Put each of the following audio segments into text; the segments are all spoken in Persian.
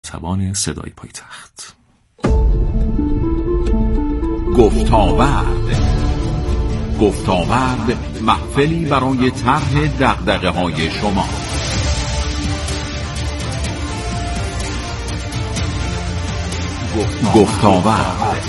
زبان صدای پایتخت. گفتاورد محفلی برای طرح دغدغه‌های شما. گفتاورد.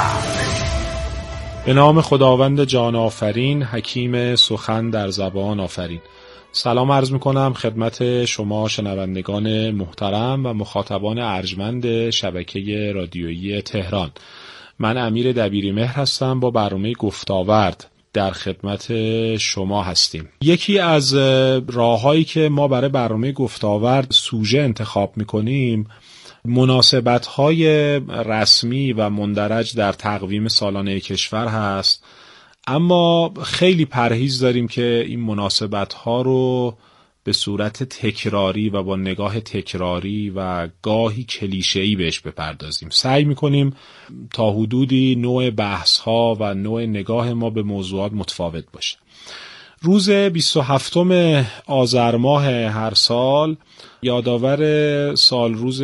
به نام خداوند جان آفرین، حکیم سخن در زبان آفرین. سلام عرض میکنم خدمت شما شنوندگان محترم و مخاطبان ارجمند شبکه رادیویی تهران. من امیر دبیریمهر هستم، با برنامه گفتاورد در خدمت شما هستیم. یکی از راههایی که ما برای برنامه گفتاورد سوژه انتخاب میکنیم، مناسبت‌های رسمی و مندرج در تقویم سالانه کشور هست، اما خیلی پرهیز داریم که این مناسبت‌ها رو به صورت تکراری و با نگاه تکراری و گاهی کلیشه‌ای بهش بپردازیم. سعی می‌کنیم تا حدودی نوع بحث‌ها و نوع نگاه ما به موضوعات متفاوت باشه. روز 27 آذر ماه هر سال یادآور سال روز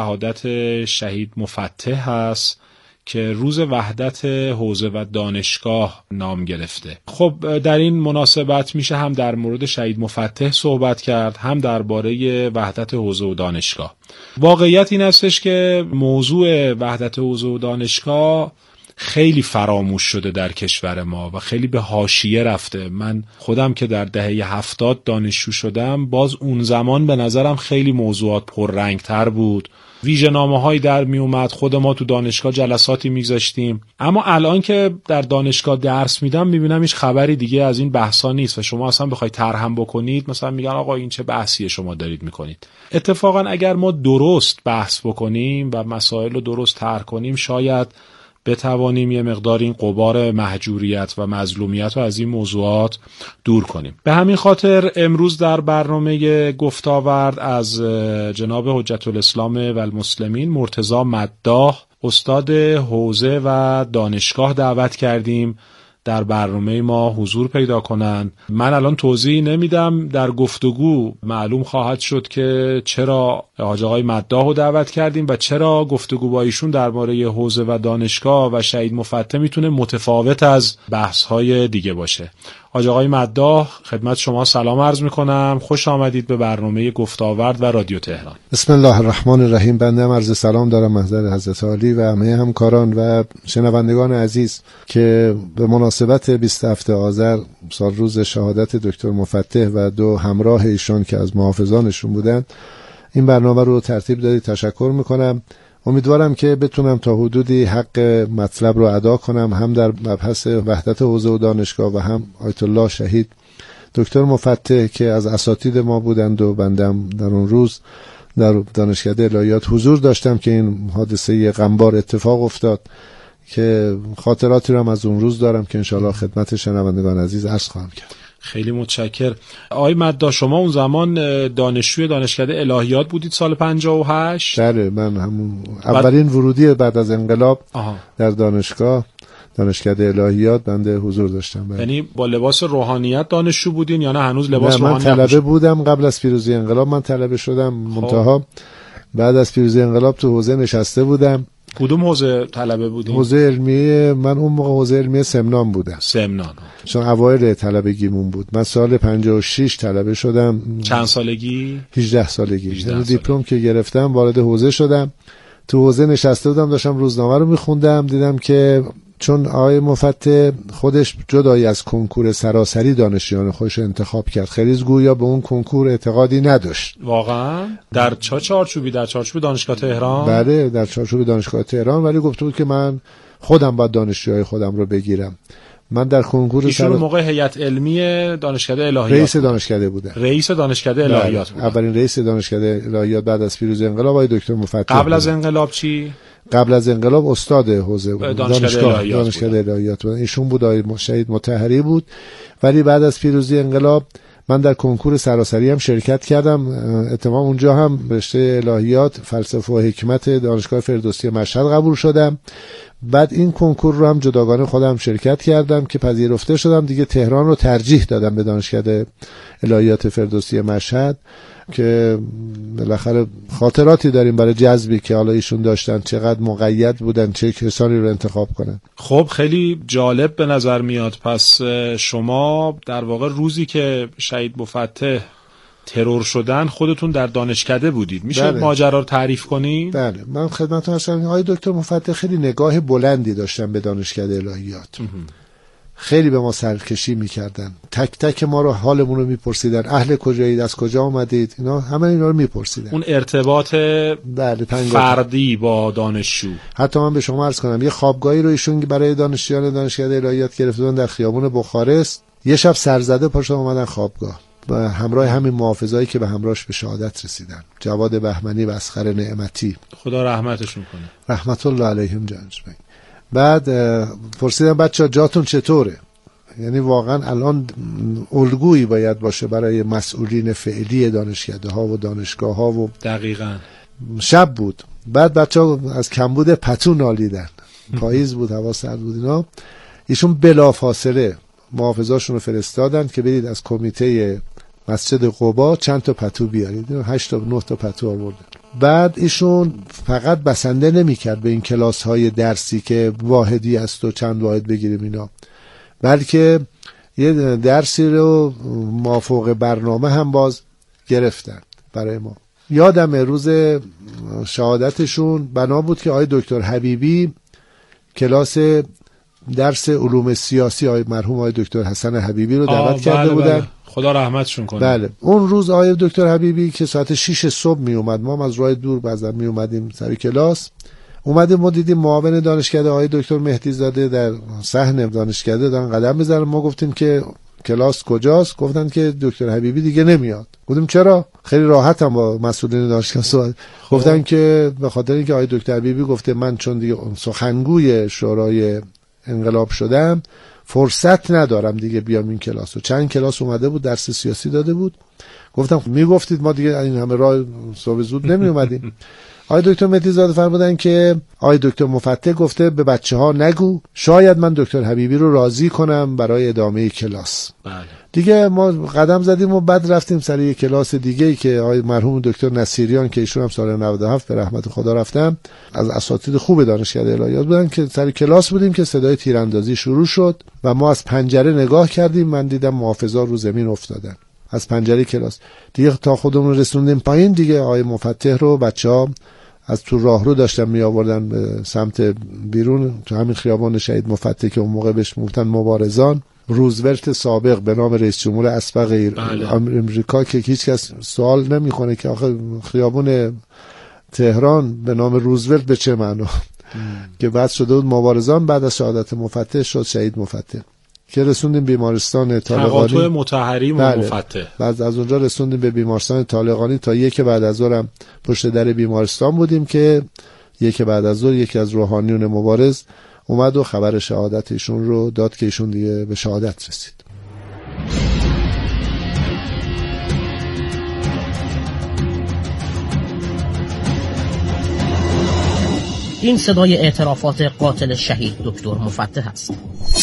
شهادت شهید مفتح هست که روز وحدت حوزه و دانشگاه نام گرفته. خب در این مناسبت میشه هم در مورد شهید مفتح صحبت کرد، هم درباره وحدت حوزه و دانشگاه. واقعیت این هستش که موضوع وحدت حوزه و دانشگاه خیلی فراموش شده در کشور ما و خیلی به حاشیه رفته. من خودم که در دهه 70 دانشجو شدم، باز اون زمان به نظرم خیلی موضوعات پررنگ‌تر بود. ویژه‌نامه‌هایی در می اومد، خود ما تو دانشگاه جلساتی می‌گذاشتیم، اما الان که در دانشگاه درس میدم میبینم هیچ خبری دیگه از این بحثا نیست و شما اصلا بخواید طرحم بکنید مثلا میگن آقا این چه بحثیه شما دارید میکنید. اتفاقا اگر ما درست بحث بکنیم و مسائل رو درست طرح کنیم، شاید بتوانیم یه مقدار این غبار مهجوریت و مظلومیت رو از این موضوعات دور کنیم. به همین خاطر امروز در برنامه گفتاورد از جناب حجت الاسلام و المسلمین مرتضی مداح، استاد حوزه و دانشگاه دعوت کردیم در برنامه ما حضور پیدا کنن. من الان توضیح نمیدم، در گفتگو معلوم خواهد شد که چرا حاج آقای مداح رو دعوت کردیم و چرا گفتگو با ایشون درباره حوزه و دانشگاه و شهید مفتح میتونه متفاوت از بحث‌های دیگه باشه. حاج آقای مداح، خدمت شما سلام عرض میکنم، خوش آمدید به برنامه گفتاورد و رادیو تهران. بسم الله الرحمن الرحیم. بنده هم عرض سلام دارم محضر حضرت عالی و همه همکاران و شنوندگان عزیز که به مناسبت 27 آذر سال روز شهادت دکتر مفتح و دو همراه ایشان که از محافظانشون بودن این برنامه رو ترتیب دادید. تشکر میکنم. امیدوارم که بتونم تا حدودی حق مطلب رو ادا کنم، هم در مبحث وحدت حوزه و دانشگاه و هم آیت الله شهید دکتر مفتح که از اساتید ما بودند و بندم در اون روز در دانشکده الهیات حضور داشتم که این حادثه غمبار اتفاق افتاد، که خاطراتی رو هم از اون روز دارم که انشاءالله خدمت شنوندگان عزیز عرض خواهم کرد. خیلی متشکر. آقای مداح، شما اون زمان دانشجوی دانشکده الهیات بودید سال 58؟ بله، من همون اولین ورودی بعد از انقلاب در دانشکده الهیات بنده حضور داشتم. یعنی با لباس روحانیت دانشجو بودین یا نه هنوز لباس روحانیت؟ من طلبه بودم قبل از پیروزی انقلاب. من طلبه شدم، منتها بعد از پیروزی انقلاب تو حوزه نشسته بودم. کدوم حوزه طلبه بودین؟ حوزه علمیه. من اون موقع حوزه علمیه سمنان بودم. سمنان. چون اوایل طلبگیمون بود. من سال 56 طلبه شدم. چند سالگی؟ 18 سالگی. یعنی دیپلم که گرفتم وارد حوزه شدم. تو حوزه نشسته بودم، داشتم روزنامه رو میخوندم، دیدم که چون آقای مفتح خودش جدایی از کنکور سراسری دانشجویان خودش انتخاب کرد، خیلیز گویا به اون کنکور اعتقادی نداشت. واقعا؟ در چارچوبی؟ در چارچوب دانشگاه تهران؟ بله، در چارچوب دانشگاه تهران، ولی گفته بود که من خودم باید دانشجوهای خودم رو بگیرم. من در کنکور ایشون موقع هیئت علمی دانشکده الهیات رئیس دانشکده بوده. رئیس دانشکده الهیات بود. اولین رئیس دانشکده الهیات بعد از پیروزی انقلاب آقای دکتر مفتح. قبل از انقلاب چی؟ قبل از انقلاب استاد حوزه بود، دانشکده الهیات بود. ایشون بود، آقای شهید مطهری بود. ولی بعد از پیروزی انقلاب من در کنکور سراسری هم شرکت کردم. اتفاقا اونجا هم رشته الهیات، فلسفه و حکمت دانشگاه فردوسی مشهد قبول شدم. بعد این کنکور رو هم جداگانه خودم شرکت کردم که پذیرفته شدم. دیگه تهران رو ترجیح دادم به دانشکده الهیات فردوسی مشهد. که بالاخره خاطراتی داریم برای جذبی که حالا ایشون داشتن، چقدر مقید بودن، چه کسانی رو انتخاب کنن. خب خیلی جالب به نظر میاد. پس شما در واقع روزی که شهید مفتح ترور شدن خودتون در دانشکده بودید، میشه ماجرا رو تعریف کنید؟ بله، من خدمتتون هستم. آقای دکتر مفتح خیلی نگاه بلندی داشتن به دانشکده الهیات. خیلی به ما سرکشی میکردن، تک تک ما رو حالمون رو میپرسیدن، اهل کجایید، از کجا اومدید، اینا همه اینا رو میپرسیدن. اون ارتباط فردی با دانشجو. حتی من به شما عرض کنم یه خوابگاهی رو ایشون برای دانشجویان دانشکده الهیات گرفتن در خیابون بخارست. یه شب سرزده پاشدن اومدن خوابگاه و همراه همین محافظایی که به همراهش به شهادت رسیدن، جواد بهمنی و اصغر نعمتی، خدا رحمتشون کنه، رحمت الله علیهم جميعا. بعد پرسیدم بچه‌ها جاتون چطوره؟ یعنی واقعا الان الگویی باید باشه برای مسئولین فعلی دانشکده ها و دانشگاه ها. و دقیقاً شب بود. بعد بچه‌ها از کمبود پتو نالیدن، پاییز بود، هوا سرد بود. اینا ایشون بلافاصله محافظاشون رو فرستادن که برید از کمیته مسجد قبا چند تا پتو بیارید. 8 تا 9 تا پتو آوردن. بعد ایشون فقط بسنده نمی‌کرد به این کلاس‌های درسی که واحدی است و چند واحد بگیریم اینا، بلکه یه درسی رو مافوق برنامه هم باز گرفتن برای ما. یادم روز شهادتشون بنا بود که آقای دکتر حبیبی کلاس درس علوم سیاسی آقای مرحوم آقای دکتر حسن حبیبی رو دعوت کرده بودن. بله. خدا رحمتشون کنه. بله. اون روز آقای دکتر حبیبی که ساعت 6 صبح می اومد، ما هم از راه دور بعضا می اومدیم سر کلاس، اومدیم و دیدیم معاون دانشکده آقای دکتر مهدی زاده در صحن دانشکده دارن قدم میزنن. ما گفتیم که کلاس کجاست؟ گفتن که دکتر حبیبی دیگه نمیاد. گفتیم چرا؟ خیلی راحت هم با مسئولین دانشگاه صحبت. گفتن که به خاطر اینکه آقای دکتر حبیبی گفته من چون دیگه سخنگوی شورای انقلاب شدم فرصت ندارم دیگه بیام این کلاس. و چند کلاس اومده بود درس سیاسی داده بود. گفتم میگفتید ما دیگه این همه راه صبح زود نمی اومدیم. آقای دکتر مهدی زاده فرمودن که آقای دکتر مفتح گفته به بچه‌ها نگو، شاید من دکتر حبیبی رو راضی کنم برای ادامه کلاس. بله. دیگه ما قدم زدیم و بعد رفتیم سر یک کلاس دیگه‌ای که آقای مرحوم دکتر نصیریان که ایشون هم سال 97 به رحمت خدا رفتم، از اساتید خوب دانشکده الهیات بودن، که سر کلاس بودیم که صدای تیراندازی شروع شد و ما از پنجره نگاه کردیم. من دیدم محافظا رو زمین افتادن از پنجره کلاس. دیگه تا خودمون رسوندیم پایین، دیگه آقای مفتح رو بچه‌ها از تو راهرو داشتن می آوردن به سمت بیرون، تو همین خیابان شهید مفتح که اون موقع بهش میگفتن مبارزان. روزولت سابق به نام رئیس جمهور اسبق امریکا که هیچ کس سوال نمیکنه که آخه خیابون تهران به نام روزولت به چه معنا، که بعد شده بود مبارزان، بعد از شهادت مفتح شد شهید مفتح که رسوندیم بیمارستان طالقانی. تقاطع مطهری مفتح. بعد از اونجا رسوندیم به بیمارستان طالقانی تا یک بعد از ظهر هم پشت در بیمارستان بودیم که یک بعد از ظهر یکی از روحانیون مبارز اومد و خبر شهادت ایشون رو داد که ایشون دیگه به شهادت رسید. این صدای اعترافات قاتل شهید دکتر مفتح است.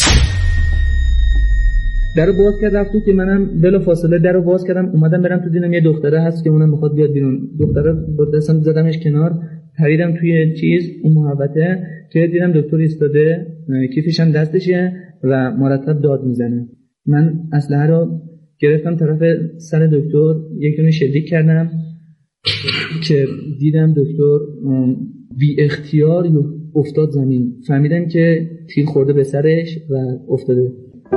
درو باز کرد رفت تو که منم بلافاصله درو باز کردم اومدم برم تو، دیدم یه دختره هست که اونم میخواد بیاد بیرون. دختره با دستم زدمش کنار، پریدم توی اون محوطه که دیدم دکتر ایستاده، کیفش هم دستشه و مرتب داد میزنه. من اسلحه رو گرفتم طرف سر دکتر، یک دونه شلیک کردم که دیدم دکتر بی اختیار افتاد زمین. فهمیدم که تیر خورده به سرش و افتاده.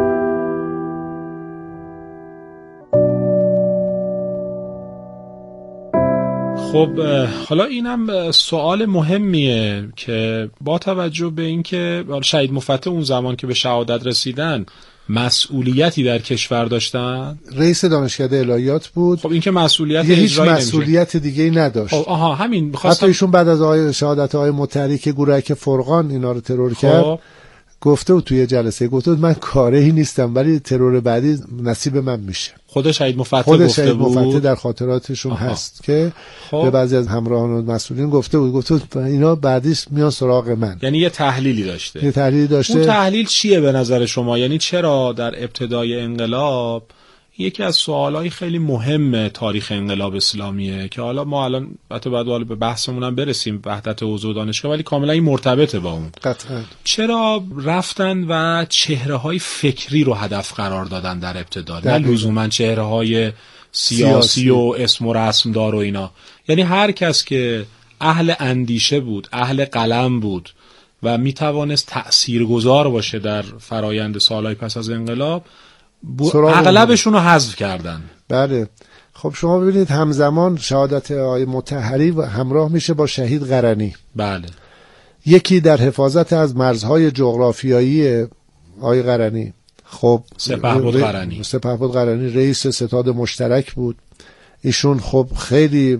خب حالا اینم سوال مهمیه که با توجه به اینکه شهید مفتح اون زمان که به شهادت رسیدن مسئولیتی در کشور داشتن، رئیس دانشکده الهیات بود. خب این که مسئولیت هیچ مسئولیت دیگه ای نداشت. آها همین می‌خواستم. حتی ایشون بعد از شهادت آقای مطهری که گروهک فرقان اینا رو ترور کرد گفته بود توی جلسه، گفته بود من کاری نیستم ولی ترور بعدی نصیب من میشه. خود شهید مفتح گفته بود. مفتح در خاطراتشون هست که به بعضی از همراهان و مسئولین گفته بود اینا بعدیش میان سراغ من. یعنی یه تحلیلی داشته. یه تحلیلی داشته. اون تحلیل چیه به نظر شما؟ یعنی چرا در ابتدای انقلاب یکی از سوالای خیلی مهم تاریخ انقلاب اسلامیه که حالا ما الان بعد به بحثمون هم برسیم، وحدت حوزه و دانشگاه، ولی کاملا این مرتبطه با اون. قطعا. چرا رفتن و چهره‌های فکری رو هدف قرار دادن در ابتدا، نه لزوما چهره‌های سیاسی و اسم و رسم دار و اینا؟ یعنی هر کس که اهل اندیشه بود، اهل قلم بود و میتوانست تأثیرگذار باشه در فرایند سالهای پس از انقلاب، اغلبشون رو حذف کردن. بله. خب شما ببینید همزمان شهادت آقای مطهری همراه میشه با شهید قرنی. بله. یکی در حفاظت از مرزهای جغرافیایی آقای قرنی، خب سپهبد قرنی رئیس ستاد مشترک بود. ایشون خب خیلی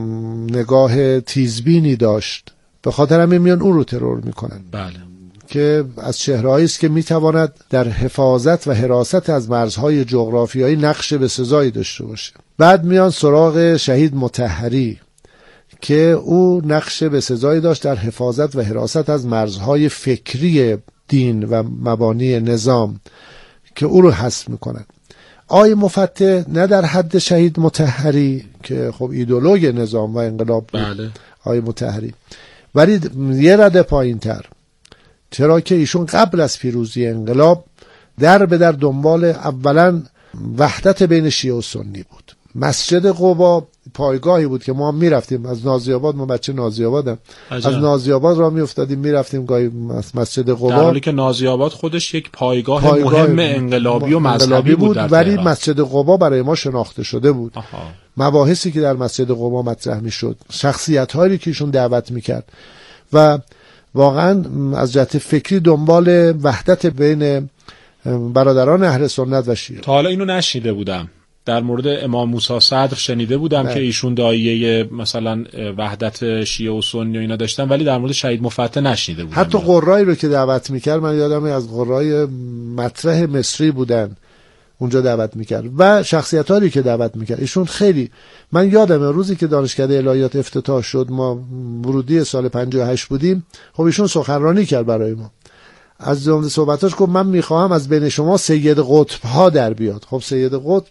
نگاه تیزبینی داشت، به خاطر همین میان اون رو ترور میکنن. بله. که از چهرهایی است که میتواند در حفاظت و حراست از مرزهای جغرافیایی نقش به سزایی داشته باشه. بعد میان سراغ شهید مطهری که او نقش به سزایی داشت در حفاظت و حراست از مرزهای فکری دین و مبانی نظام که او رو حذف میکنن. آقای مفتح نه در حد شهید مطهری که خب ایدئولوژ نظام و انقلاب بود. بله. آقای مطهری، ولی یه رده پایین تر، چرا که ایشون قبل از پیروزی انقلاب در به در دنبال اولا وحدت بین شیعه و سنی بود. مسجد قبا پایگاهی بود که ما میرفتیم از نازی آباد، ما بچه نازی آبادم، از نازی آباد را میافتادیم میرفتیم گاهی مسجد قبا، در حالی که نازی آباد خودش یک پایگاه مهم انقلابی و مذهبی بود ولی مسجد قبا برای ما شناخته شده بود. مباحثی که در مسجد قبا مطرح میشد، شخصیت‌هایی که ایشون دعوت میکرد و واقعا از جهت فکری دنبال وحدت بین برادران اهل سنت و شیعه. تا حالا اینو نشنیده بودم. در مورد امام موسی صدر شنیده بودم که ایشون داعیه مثلا وحدت شیعه و سنی و اینا داشتن، ولی در مورد شهید مفتح نشنیده بودم. حتی قرایی رو که دعوت میکرد، من یادم از قرای مطرح مصری بودن اونجا دعوت میکرد و شخصیت‌هایی که دعوت میکرد ایشون خیلی، من یادم روزی که دانشکده الهیات افتتاح شد، ما ورودی سال 58 بودیم، خب ایشون سخنرانی کرد برای ما. از جمله صحبتاش گفت من میخواهم از بین شما سید قطب ها در بیاد. خب سید قطب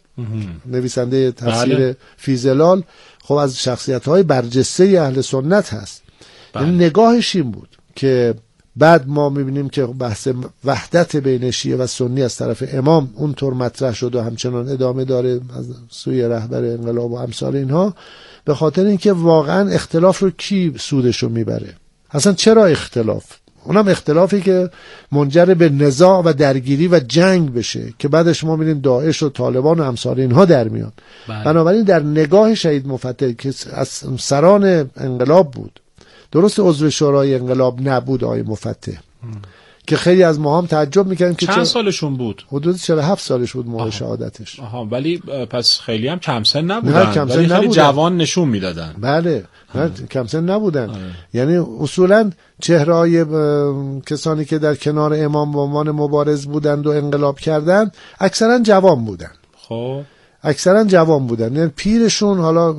نویسنده تفسیر فی ظلال، خب از شخصیت‌های برجسته اهل سنت هست. یعنی نگاهش این بود که بعد ما میبینیم که بحث وحدت بین شیعه و سنی از طرف امام اونطور مطرح شد و همچنان ادامه داره از سوی رهبر انقلاب و امثال اینها، به خاطر اینکه واقعا اختلاف رو کی سودشو میبره؟ اصلا چرا اختلاف؟ اونم اختلافی که منجر به نزاع و درگیری و جنگ بشه که بعدش ما میبینیم داعش و طالبان و امثال اینها در میان. بنابراین در نگاه شهید مفتح که از سران انقلاب بود، درست عضو شورای انقلاب نبود آقای مفتح، که خیلی از ما هم تعجب میکنن که چند سالشون بود؟ حدود 47 سالش بود موقع شهادتش. ولی پس خیلی هم کم سن نبودن، ولی خیلی جوان نشون میدادن. بله. کم سن نبودن. یعنی اصولا چهره‌های کسانی که در کنار امام به عنوان مبارز بودند و انقلاب کردند اکثرا جوان بودن. خب اکثرا جوان بودن، یعنی پیرشون حالا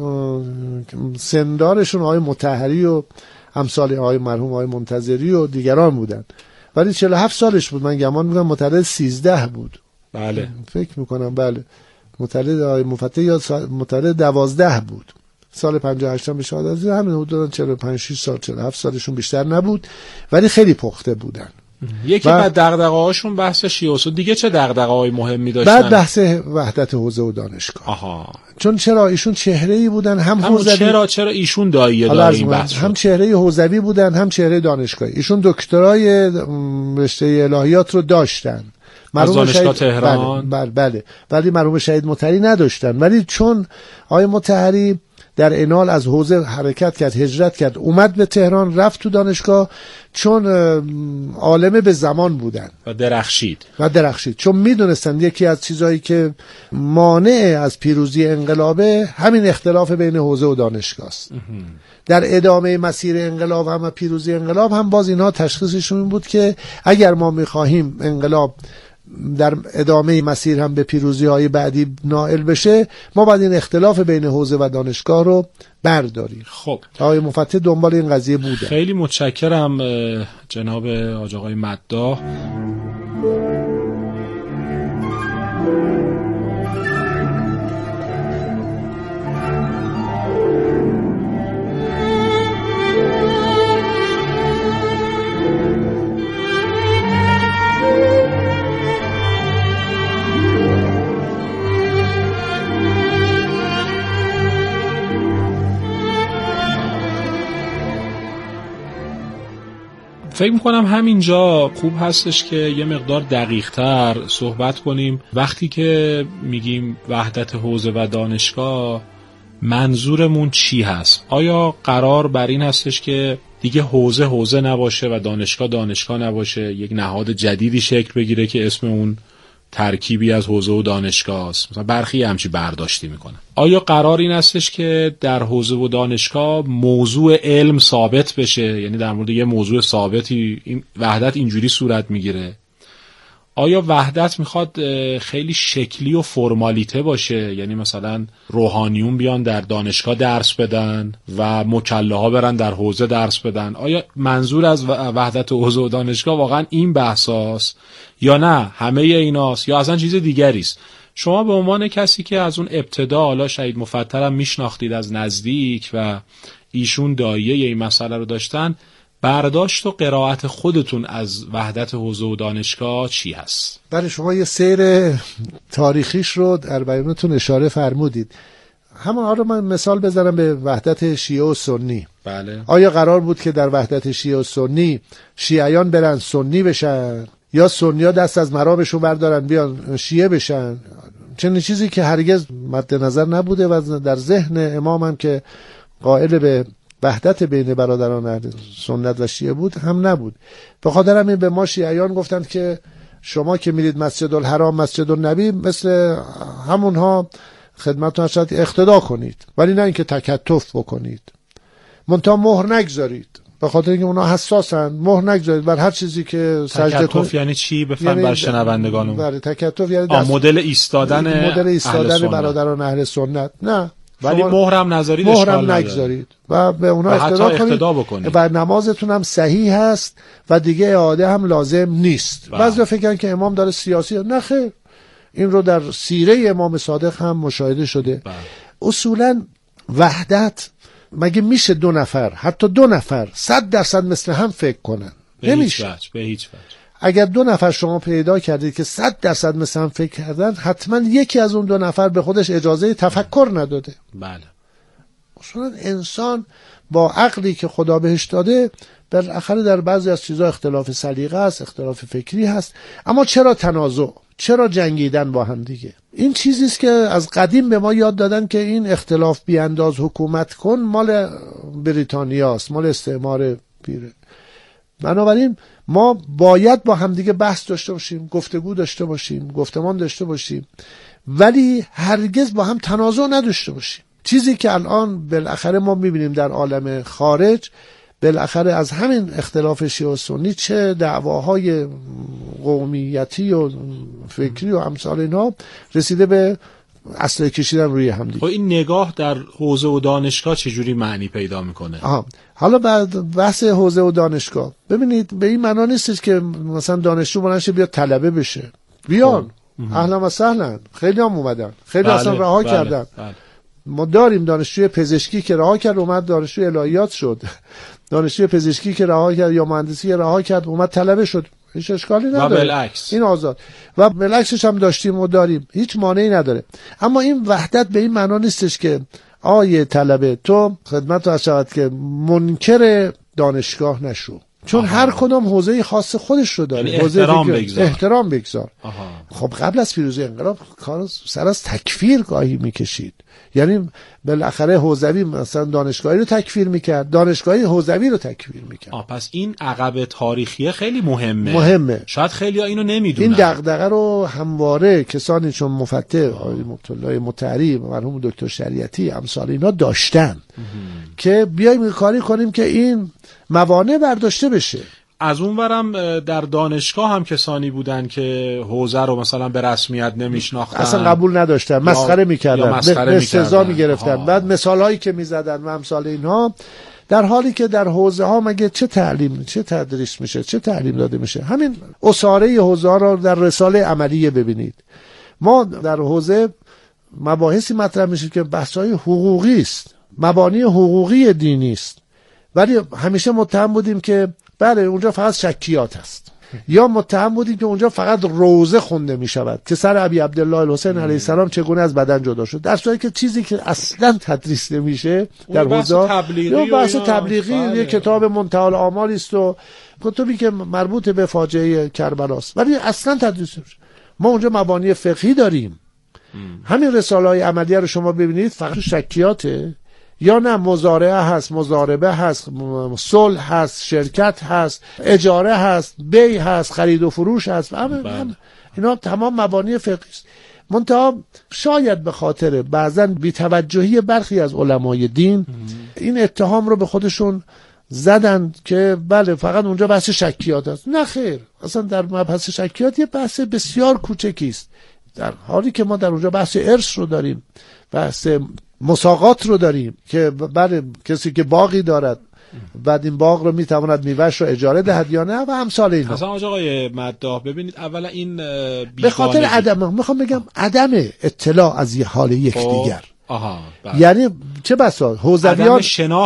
سندارشون آقای مطهری و امثال آقای مرحوم آقای منتظری و دیگران بودن، ولی 47 سالش بود. من گمان میکنم متولد 13 بود. بله فکر میکنم بله متولد آقای مفتح یا متولد 12 بود. سال 58 هم به شهادت همین حدود 45 6 سال 47 سالشون بیشتر نبود، ولی خیلی پخته بودن. یکی بعد دغدغه‌هاشون بحث شیعه و سنی، دیگه چه دغدغه‌های مهمی داشتن؟ بعد بحث وحدت حوزه و دانشگاه. چون چرا ایشون چهره‌ای بودن، هم حوزوی، چرا ایشون داعیه داره این بحث هم چهره حوزوی بودن هم چهره دانشگاهی. ایشون دکترای رشته الهیات رو داشتن از دانشگاه تهران. بله ولی مرحوم شهید مطهری نداشتن، ولی چون آقای مطهری در انال از حوزه حرکت کرد، هجرت کرد، اومد به تهران، رفت تو دانشگاه، چون عالم به زمان بودن و درخشید چون میدونستن یکی از چیزایی که مانع از پیروزی انقلابه همین اختلاف بین حوزه و دانشگاه است. در ادامه مسیر انقلاب هم و پیروزی انقلاب هم باز اینها تشخیصشون بود که اگر ما میخواهیم انقلاب در ادامه مسیر هم به پیروزی‌های بعدی نائل بشه، ما باید این اختلاف بین حوزه و دانشگاه رو برداریم. خب آقای مفتح دنبال این قضیه بوده. خیلی متشکرم جناب حاج آقای مداح. فکر میکنم همینجا خوب هستش که یه مقدار دقیق‌تر صحبت کنیم. وقتی که میگیم وحدت حوزه و دانشگاه منظورمون چی هست؟ آیا قرار بر این هستش که دیگه حوزه نباشه و دانشگاه نباشه، یک نهاد جدیدی شکل بگیره که اسم اون ترکیبی از حوزه و دانشگاه است؟ مثلا برخی همچی برداشتی میکنن. آیا قرار این هستش که در حوزه و دانشگاه موضوع علم ثابت بشه، یعنی در مورد یه موضوع ثابتی این وحدت اینجوری صورت میگیره؟ آیا وحدت میخواد خیلی شکلی و فرمالیته باشه، یعنی مثلا روحانیون بیان در دانشگاه درس بدن و مکله‌ها برن در حوزه درس بدن؟ آیا منظور از وحدت حوزه و دانشگاه واقعا این بحثاست یا نه همه ایناست یا اصلا چیز دیگری است؟ شما به عنوان کسی که از اون ابتدا حالا شهید مفطرم میشناختید از نزدیک و ایشون دایه این مسئله رو داشتن، برداشت و قرائت خودتون از وحدت حوزه و دانشگاه چی هست؟ برای شما یه سیر تاریخیش رو در بیانتون اشاره فرمودید. همون رو من مثال بزنم به وحدت شیعه و سنی. بله. آیا قرار بود که در وحدت شیعه و سنی شیعیان برن سنی بشن یا سنی‌ها دست از مرامشون بردارن بیان شیعه بشن؟ چنین چیزی که هرگز مد نظر نبوده و در ذهن امامم که قائل به وحدت بین برادران اهل سنت و شیعه بود هم نبود. به خاطر همین به ما شیعیان گفتند که شما که میرید مسجد الحرام، مسجد النبی، مثل همونها خدمتتون شد اقتدا کنید، ولی نه اینکه تکتف بکنید، منتها مهر نگذارید، به خاطر اینکه اونا حساسن. مهر نگذارید بر هر چیزی که سجده کنید. تکتف یعنی چی؟ بفهم بر شنوندگانم. بله، تکتف یعنی مدل ایستادن برادران اهل سنت. نه، ولی مهرم نذارید، مهرم نگذارید و به اونا اقتدا کنید و نمازتون هم صحیح هست و دیگه اعاده هم لازم نیست. بعضی فکرن که امام داره سیاسی، نه خیر، این رو در سیره امام صادق هم مشاهده شده. اصولا وحدت مگه میشه دو نفر، حتی دو نفر 100% مثل هم فکر کنن؟ نمیشه. به هیچ وجه. اگر دو نفر شما پیدا کردید که 100% مثل هم فکر کردن، حتما یکی از اون دو نفر به خودش اجازه تفکر نداده. بله. اصولا انسان با عقلی که خدا بهش داده بالاخره در بعضی از چیزها اختلاف سلیقه است، اختلاف فکری هست، اما چرا تنازع؟ چرا جنگیدن با هم دیگه؟ این چیزی است که از قدیم به ما یاد دادن که این اختلاف بیانداز حکومت کن مال بریتانیاست، مال استعمار پیره. بنابراین ما باید با همدیگه بحث داشته باشیم، گفتگو داشته باشیم، گفتمان داشته باشیم، ولی هرگز با هم تنازع نداشته باشیم. چیزی که الان بالاخره ما میبینیم در عالم خارج، بالاخره از همین اختلاف شیعه و سنی چه دعواهای قومیتی و فکری و امثال اینها رسیده به اسلحه کشیدن روی هم دیگه. این نگاه در حوزه و دانشگاه چجوری معنی پیدا میکنه؟ حالا بعد بحث حوزه و دانشگاه ببینید به این معنا نیستش که مثلا دانشجو بلنشه بیاد طلبه بشه. بیان اهلا و سهلا، خیلی هم اومدن، خیلی اصلا رها کردن. ما داریم دانشجوی پزشکی که رها کرد اومد دانشجوی الهیات شد، دانشجوی پزشکی که رها کرد یا مهندسی که رها کرد اومد طلبه شد، هیچ اشکالی نداره. و بالعکس این آزاد و بالعکسش هم داشتیم و داریم، هیچ مانعی نداره. اما این وحدت به این معنا نیستش که آیه طلبه تو خدمت رو شود که منکر دانشگاه نشو، چون هر کدام حوزه خاص خودش رو داره. حوزه احترام بگذار. خب قبل از پیروزی انقلاب کار سر از تکفیر گاهی میکشید، یعنی بالاخره حوزوی مثلا دانشگاهی رو تکفیر میکرد، دانشگاهی حوزوی رو تکفیر میکرد. پس این عقب تاریخیه خیلی مهمه. شاید خیلی‌ها اینو نمیدونن. این دغدغه رو همواره کسانی چون مفتح آقای مبتلای مطهری، مرحوم دکتر شریعتی، امثال اینا داشتن که بیایم کاری کنیم که این موانع برداشته بشه. از اونورم در دانشگاه هم کسانی بودن که حوزه رو مثلا به رسمیت نمیشناختن، اصلا قبول نداشتن، مسخره میکردن، استهزا میگرفتن، بعد مثالهایی که میزدن و امثال اینها، در حالی که در حوزه ها مگه چه تعلیم، چه تدریس میشه، چه تعلیم داده میشه؟ همین اساره حوزه ها رو در رساله عملیه ببینید. ما در حوزه مباحثی مطرح میشه که بحث‌های حقوقی است، مبانی حقوقی دینی است، ولی همیشه متهم بودیم که بله اونجا فقط شکیات هست. یا متهم بودیم که اونجا فقط روزه خونده می شود که سر ابی عبدالله الحسین علیه السلام چگونه از بدن جدا شد، در صورتی که چیزی که اصلا تدریس نمیشه در حوزه یا بحث تبلیغی یه کتاب منتهی الآمال است و کتابی که مربوط به فاجعه کربلا است، ولی اصلا تدریس نمیشه. ما اونجا مبانی فقهی داریم. همین رساله‌های عملیه رو شما ببینید فقط شکیاته یا نه مزارعه هست، مزاربه هست، صلح هست، شرکت هست، اجاره هست، بیع هست، خرید و فروش هست، اینا تمام مبانی فقهی است. منتها شاید به خاطر بعضا بی‌توجهی برخی از علمای دین این اتهام رو به خودشون زدن که بله فقط اونجا بحث شکیات است. نه خیر، اصلا در مبحث شکیات یه بحث بسیار کوچکی است، در حالی که ما در اونجا بحث ارث رو داریم، بحث مساقات رو داریم که بله کسی که باغی دارد بعد این باغ رو میتواند میوه‌اش رو اجاره دهد یا نه و امثال اینا. مثلا آقای مداح ببینید اولا این به خاطر عدم، میخوام بگم عدم اطلاع از یه حال یکدیگر. یعنی چه بسا حوزویان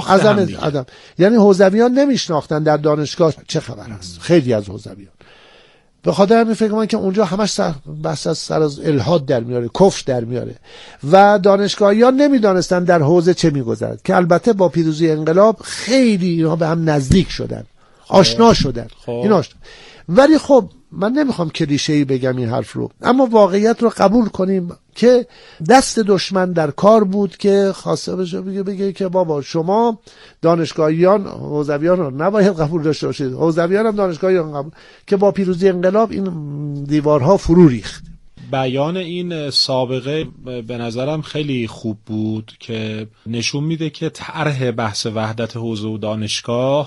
یعنی حوزویان نمیشناختن در دانشگاه چه خبر است. خیلی از حوزویان به خاطر همین فکر من که اونجا همش بحث از الحاد در میاره، کفر در میاره و دانشگاهیان نمیدانستن در حوزه چه میگذرد، که البته با پیروزی انقلاب خیلی اینها به هم نزدیک شدن، آشنا شدن اینا. ولی خب من نمیخوام کلیشه‌ای بگم این حرف رو، اما واقعیت رو قبول کنیم که دست دشمن در کار بود که خواسته بشه بگه که بابا شما دانشگاهیان حوزویان رو نباید قبول داشته باشید، حوزویان هم دانشگاهیان قبول، که با پیروزی انقلاب این دیوارها فرو ریخت. بیان این سابقه به نظرم خیلی خوب بود که نشون میده که طرح بحث وحدت حوزه و دانشگاه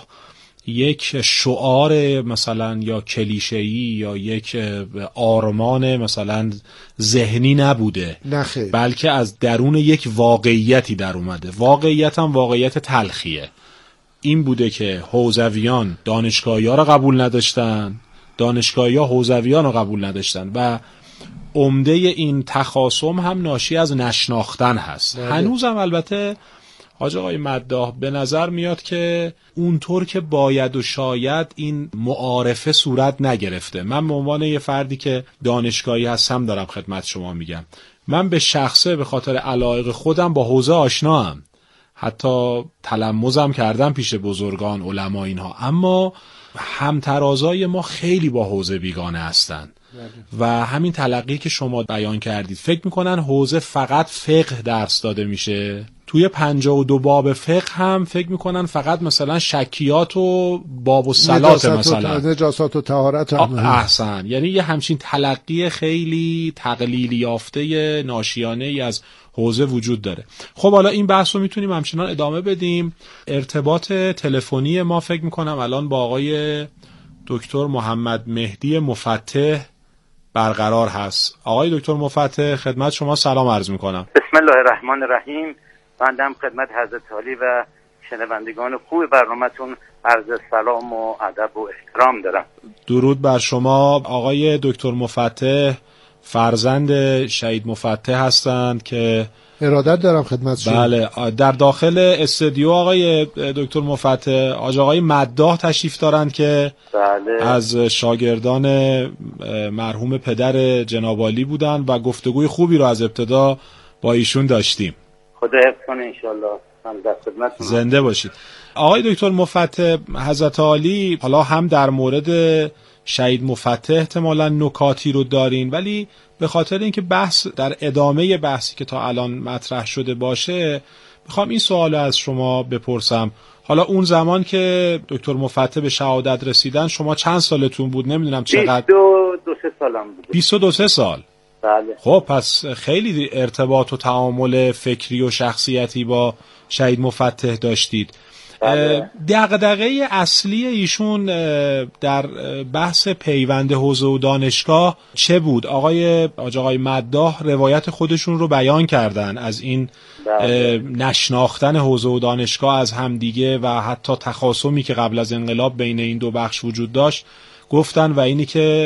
یک شعار مثلا یا کلیشه‌ای یا یک آرمان مثلا ذهنی نبوده، بلکه از درون یک واقعیتی در اومده. واقعیت هم واقعیت تلخیه. این بوده که حوزویان دانشگاهی‌ها رو قبول نداشتن، دانشگاهی‌ها حوزویان رو قبول نداشتن و عمده این تخاصم هم ناشی از نشناختن هست. هنوزم البته حاج آقای مداح به نظر میاد که اونطور که باید و شاید این معارفه صورت نگرفته. من به عنوان یه فردی که دانشگاهی هستم دارم خدمت شما میگم، من به شخصه به خاطر علایق خودم با حوزه آشنام، حتی تلمذم کردم پیش بزرگان علما اینها، اما همترازای ما خیلی با حوزه بیگانه هستن و همین تلقی که شما بیان کردید فکر میکنن حوزه فقط فقه درس داده میشه، توی 52 باب فقه هم فکر میکنن فقط مثلا شکیات و باب و صلات مثلا نجاست و طهارت. احسن، یعنی یه همچین تلقی خیلی تقلیل یافته ناشیانه ای از حوزه وجود داره. خب حالا این بحث رو میتونیم همچنان ادامه بدیم. ارتباط تلفنی ما فکر میکنم الان با آقای دکتر محمد مهدی مفتح برقرار هست. آقای دکتر مفتح خدمت شما سلام عرض میکنم. بسم الله الرحمن الرحیم. بنده خدمت حضرت عالی و شنوندگان خوب برنامه‌تون عرض سلام و ادب و احترام دارم. درود بر شما. آقای دکتر مفتح فرزند شهید مفتح هستند که ارادت دارم خدمت شما. بله، در داخل استودیو آقای دکتر مفتح آقای مداح تشریف دارند که بله. از شاگردان مرحوم پدر جناب عالی بودند و گفتگوی خوبی رو از ابتدا با ایشون داشتیم. خدا حفظ کنه انشالله. هم در خدمتتون. زنده باشید. آقای دکتر مفتح حضرت عالی حالا هم در مورد شهید مفتح احتمالاً نکاتی رو دارین، ولی به خاطر اینکه بحث در ادامه بحثی که تا الان مطرح شده باشه میخوام این سوال از شما بپرسم. حالا اون زمان که دکتر مفتح به شهادت رسیدن شما چند سالتون بود؟ نمیدونم چقدر. 22 سالم بود. 22 سال. بله. خب پس خیلی ارتباط و تعامل فکری و شخصیتی با شهید مفتح داشتید. بله. دغدغه اصلی ایشون در بحث پیوند حوزه و دانشگاه چه بود؟ آقای مداح روایت خودشون رو بیان کردن از این بله. نشناختن حوزه و دانشگاه از همدیگه و حتی تخاصمی که قبل از انقلاب بین این دو بخش وجود داشت گفتن، و اینی که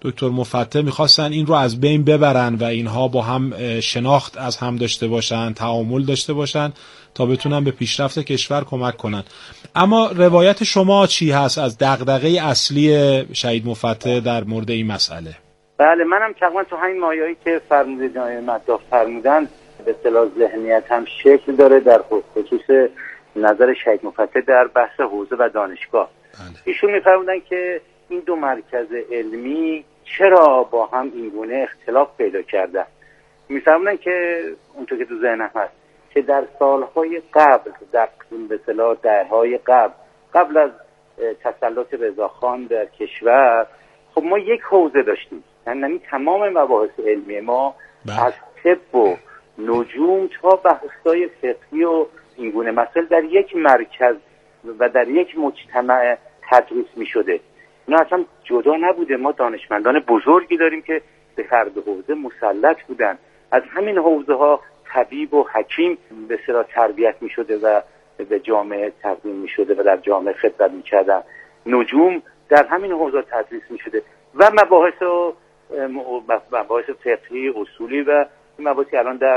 دکتر مفتح میخواستن این رو از بین ببرن و اینها با هم شناخت از هم داشته باشن، تعامل داشته باشن تا بتونن به پیشرفت کشور کمک کنن. اما روایت شما چی هست از دغدغه اصلی شهید مفتح در مورد این مسئله؟ بله، منم تقریبا تو همین مایه‌ای که فرمودید جناب مداح فرمودن به اصطلاح ذهنیت هم شکل داره در خصوص نظر شهید مفتح در بحث حوزه و دانشگاه. ایشون می‌فرمودن که این دو مرکز علمی چرا با هم اینگونه اختلاف پیدا کردن. می‌فرمودن که اونطور که تو ذهنم هست که در سالهای قبل، در به اصطلاح دهه‌های قبل از تسلط رضاخان در کشور، خب ما یک حوزه داشتیم، یعنی تمام مباحث علمی ما از طب و نجوم تا بحث‌های فقهی و اینگونه مسائل در یک مرکز و در یک مجتمع تدریس می‌شده. اینا اصلا جدا نبوده. ما دانشمندان بزرگی داریم که به هر دو حوزه مسلط بودن. از همین حوزه‌ها طبیب و حکیم به اصطلاح تربیت می‌شده و به جامعه تقدیم می‌شده و در جامعه خدمت می‌کردن. نجوم در همین حوزه تدریس می‌شده و مباحث فقهی اصولی و این مباحثی الان در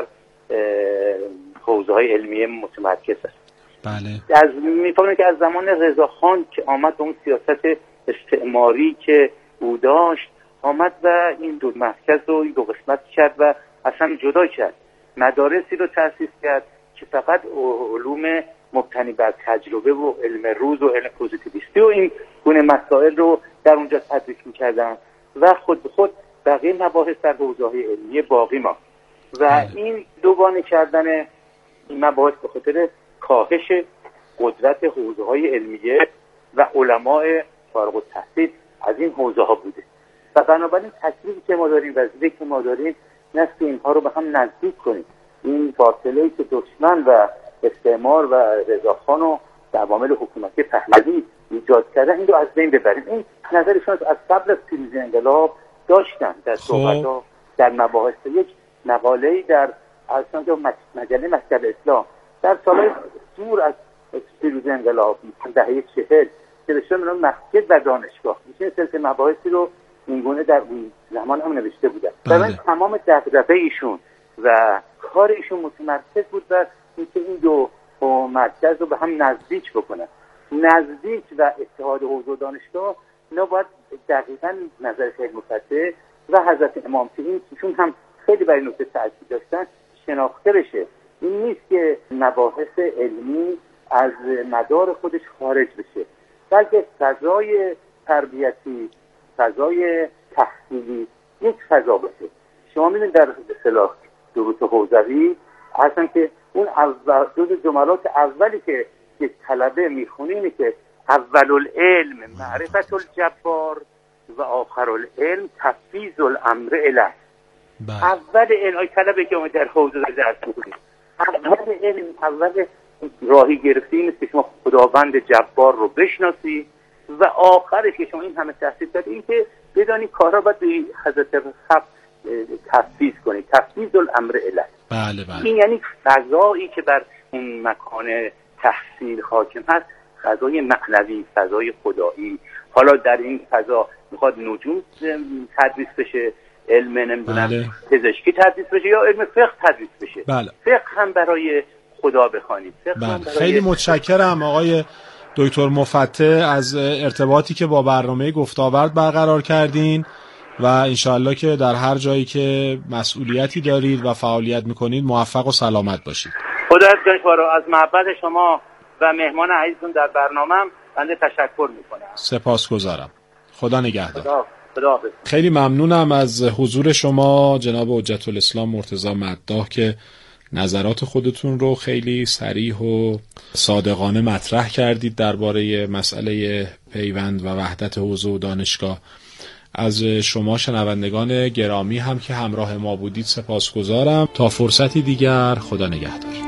حوزه‌های علمی متمرکز است. بله. از می‌فهمم که از زمان رضاخان که آمد اون سیاست استعماری که او داشت آمد و این دو مرکز رو این دو قسمت کرد و اصلا جدا کرد. مدارسی رو تأسیس کرد که فقط علوم مبتنی بر تجربه و علم روز و علم پوزیتیویستی و این گونه مسائل رو در اونجا تدریس می‌کردن و خود به خود بقیه مباحث در حوزه‌های علمی باقی ماند و این دوگانه کردن این مباحث به خاطر کاهش قدرت حوزه‌های علمیه و علماء فارغ التحصیل از این حوزه‌ها بوده و بنابراین تکلیفی که ما داریم، وظیفه‌ای که ما داریم نست اینها رو به هم نزدیک کنیم. این فاصله‌ای که دشمن و استعمار و رضاخان و عوامل حکومتی پهلوی ایجاد کردن این رو از بین ببریم. این نظرشون از قبل از پیروزی انقلاب داشتن در صحبت‌ها در مباحث. یک مقاله‌ای در مجله مکتب اسلام در سال‌های دور از پیروزی انقلاب دهه 40 نوشته بودن مسجد و دانشگاه. این سلسله مباحثی رو اینگونه در اون زمان هم نوشته بودن. در تمام دغدغه ایشون و کار ایشون متمرکز بود بر اینکه این دو مرکز رو به هم نزدیک بکنن. نزدیک و اتحاد حوزه و دانشگاه اینا باید دقیقاً نظر شهید مفتح و حضرت امام ایشون هم خیلی برای نکته تاکید داشتن شناخته بشه. این نیست که مباحث علمی از مدار خودش خارج بشه، بلکه فضای تربیتی، فضای تحصیلی یک فضا باشه. شما می‌بینید در اصطلاح دروس حوزوی اصلا که اون دو جملات اولی که یک طلبه میخونه اینه که اول العلم معرفت الجبار و آخر العلم تفویض الامر الیه. اول علم ای طلبه که ما در حوزه درس می‌خونیم، اول علم، اول راهی گرفتی این است که شما خداوند جبار رو بشناسی و آخرش که شما این همه تحصیل کردی این که بدانی کارها باید به حضرت حق تفویض کنی، تفویض الامر الیه. بله. این یعنی فضایی که بر اون مکان تحصیل حاکم هست، فضای معنوی، فضای خدایی. حالا در این فضا میخواد نجوم تدریس بشه، علم نمیدونم پزشکی تدریس بشه یا علم فقه تدریس بشه. فقه هم برای خدا بخوانید. خیلی متشکرم آقای دکتر مفتح از ارتباطی که با برنامه گفت‌وآورد برقرار کردین و انشالله که در هر جایی که مسئولیتی دارید و فعالیت میکنید موفق و سلامت باشید. خدا از محبت شما و مهمان عزیزتون در برنامه‌ام بنده تشکر میکنم. سپاسگزارم. خدا نگهدار. خدا. خیلی ممنونم از حضور شما جناب حجت الاسلام مرتضی مداح که نظرات خودتون رو خیلی صریح و صادقانه مطرح کردید درباره مسئله پیوند و وحدت حوزه و دانشگاه. از شما شنوندگان گرامی هم که همراه ما بودید سپاسگزارم. تا فرصتی دیگر، خدا نگهدار.